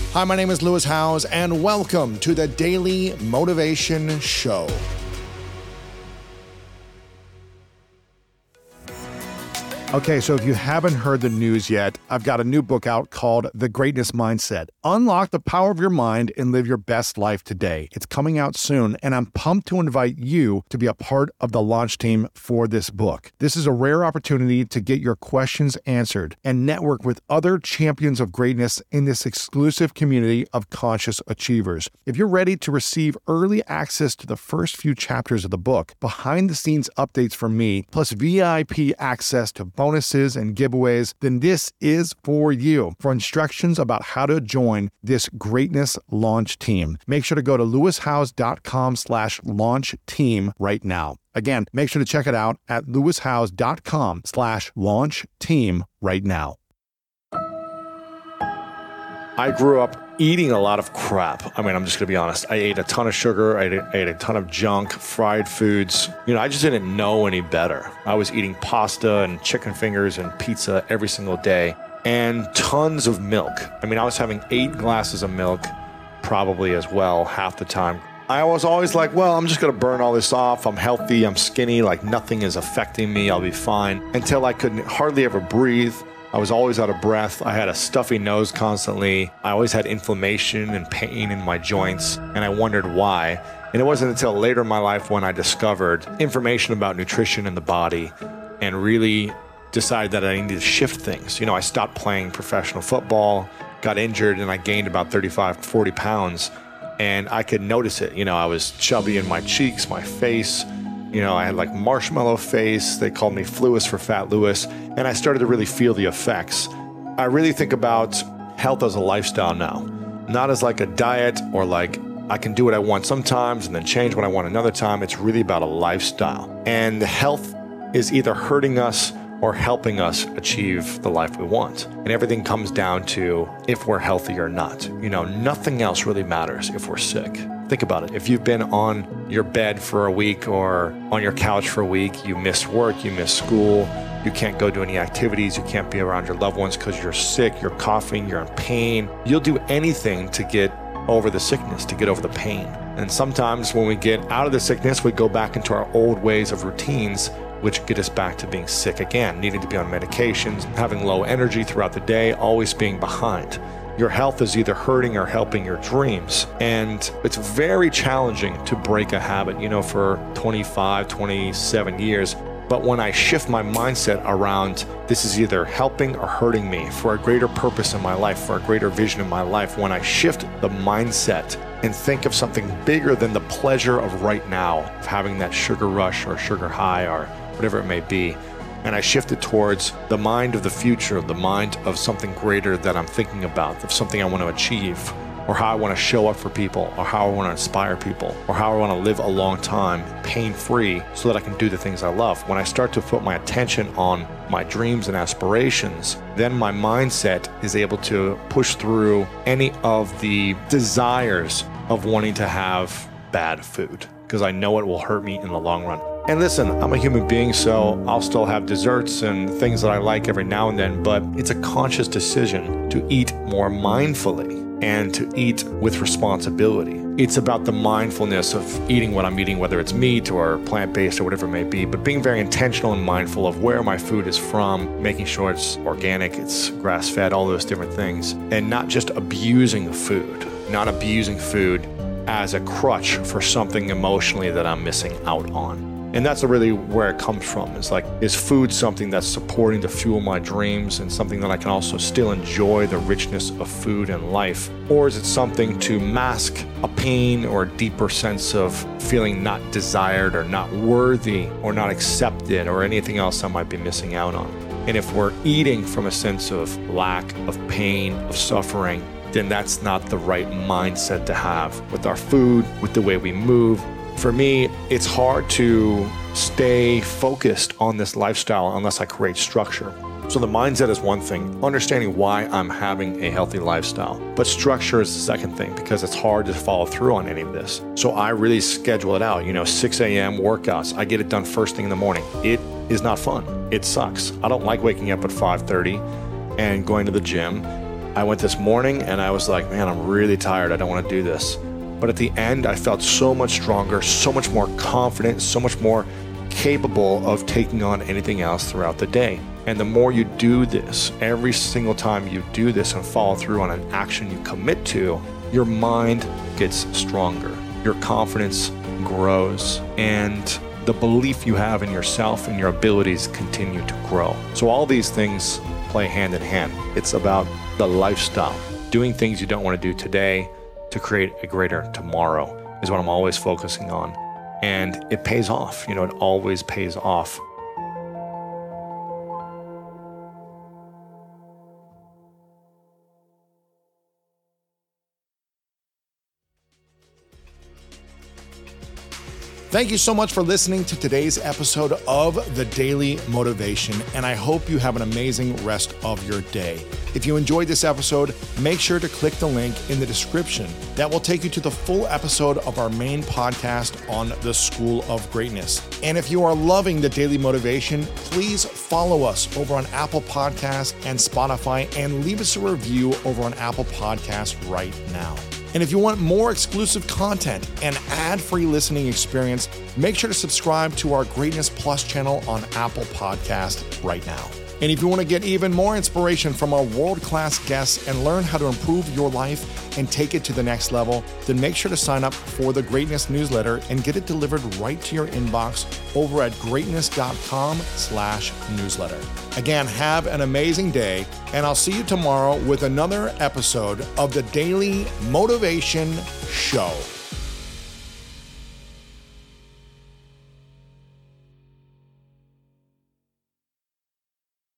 Hi, my name is Lewis Howes, and welcome to the Daily Motivation Show. Okay, so if you haven't heard the news yet, I've got a new book out called The Greatness Mindset. Unlock the power of your mind and live your best life today. It's coming out soon, and I'm pumped to invite you to be a part of the launch team for this book. This is a rare opportunity to get your questions answered and network with other champions of greatness in this exclusive community of conscious achievers. If you're ready to receive early access to the first few chapters of the book, behind-the-scenes updates from me, plus VIP access to bonuses and giveaways, then this is for you. For instructions about how to join this greatness launch team, make sure to go to lewishowes.com/launch team right now. Again, make sure to check it out at lewishowes.com/launch team right now. I grew up eating a lot of crap. I mean, I'm just going to be honest. I ate a ton of sugar. I ate a ton of junk, fried foods. I just didn't know any better. I was eating pasta and chicken fingers and pizza every single day and tons of milk. I mean, I was having 8 glasses of milk probably as well half the time. I was always like, well, I'm just going to burn all this off. I'm healthy. I'm skinny. Like nothing is affecting me. I'll be fine. Until I couldn't hardly ever breathe. I was always out of breath. I had a stuffy nose constantly. I always had inflammation and pain in my joints, and I wondered why. And it wasn't until later in my life when I discovered information about nutrition in the body and really decided that I needed to shift things. I stopped playing professional football, got injured, and I gained about 35, 40 pounds, and I could notice it. I was chubby in my cheeks, my face. I had like marshmallow face. They called me Fluis for Fat Lewis. And I started to really feel the effects. I really think about health as a lifestyle now, not as like a diet or like I can do what I want sometimes and then change what I want another time. It's really about a lifestyle. And health is either hurting us or helping us achieve the life we want. And everything comes down to if we're healthy or not. Nothing else really matters if we're sick. Think about it. If you've been on your bed for a week or on your couch for a week, you miss work, you miss school, you can't go to any activities, you can't be around your loved ones because you're sick, you're coughing, you're in pain. You'll do anything to get over the sickness, to get over the pain. And sometimes when we get out of the sickness, we go back into our old ways of routines, which get us back to being sick again, needing to be on medications, having low energy throughout the day, always being behind. Your health is either hurting or helping your dreams. And it's very challenging to break a habit, for 25, 27 years. But when I shift my mindset around this is either helping or hurting me for a greater purpose in my life, for a greater vision in my life, when I shift the mindset and think of something bigger than the pleasure of right now, of having that sugar rush or sugar high or whatever it may be, and I shift it towards the mind of the future, the mind of something greater that I'm thinking about, of something I want to achieve, or how I want to show up for people, or how I want to inspire people, or how I want to live a long time pain-free so that I can do the things I love. When I start to put my attention on my dreams and aspirations, then my mindset is able to push through any of the desires of wanting to have bad food, because I know it will hurt me in the long run. And listen, I'm a human being, so I'll still have desserts and things that I like every now and then, but it's a conscious decision to eat more mindfully and to eat with responsibility. It's about the mindfulness of eating what I'm eating, whether it's meat or plant-based or whatever it may be, but being very intentional and mindful of where my food is from, making sure it's organic, it's grass-fed, all those different things, and not just abusing food, not abusing food as a crutch for something emotionally that I'm missing out on. And that's really where it comes from. It's like, is food something that's supporting to fuel my dreams and something that I can also still enjoy the richness of food and life? Or is it something to mask a pain or a deeper sense of feeling not desired or not worthy or not accepted or anything else I might be missing out on? And if we're eating from a sense of lack, of pain, of suffering, then that's not the right mindset to have with our food, with the way we move. For me, it's hard to stay focused on this lifestyle unless I create structure. So the mindset is one thing, understanding why I'm having a healthy lifestyle. But structure is the second thing, because it's hard to follow through on any of this. So I really schedule it out. 6 a.m. workouts. I get it done first thing in the morning. It is not fun. It sucks. I don't like waking up at 5:30 and going to the gym. I went this morning and I was like, man, I'm really tired. I don't want to do this. But at the end, I felt so much stronger, so much more confident, so much more capable of taking on anything else throughout the day. And the more you do this, every single time you do this and follow through on an action you commit to, your mind gets stronger, your confidence grows, and the belief you have in yourself and your abilities continue to grow. So all these things play hand in hand. It's about the lifestyle, doing things you don't want to do today to create a greater tomorrow is what I'm always focusing on. And it pays off. It always pays off. Thank you so much for listening to today's episode of The Daily Motivation, and I hope you have an amazing rest of your day. If you enjoyed this episode, make sure to click the link in the description. That will take you to the full episode of our main podcast on the School of Greatness. And if you are loving The Daily Motivation, please follow us over on Apple Podcasts and Spotify, and leave us a review over on Apple Podcasts right now. And if you want more exclusive content and ad-free listening experience, make sure to subscribe to our Greatness Plus channel on Apple Podcast right now. And if you want to get even more inspiration from our world-class guests and learn how to improve your life and take it to the next level, then make sure to sign up for the Greatness newsletter and get it delivered right to your inbox over at greatness.com/newsletter. Again, have an amazing day, and I'll see you tomorrow with another episode of the Daily Motivation Show.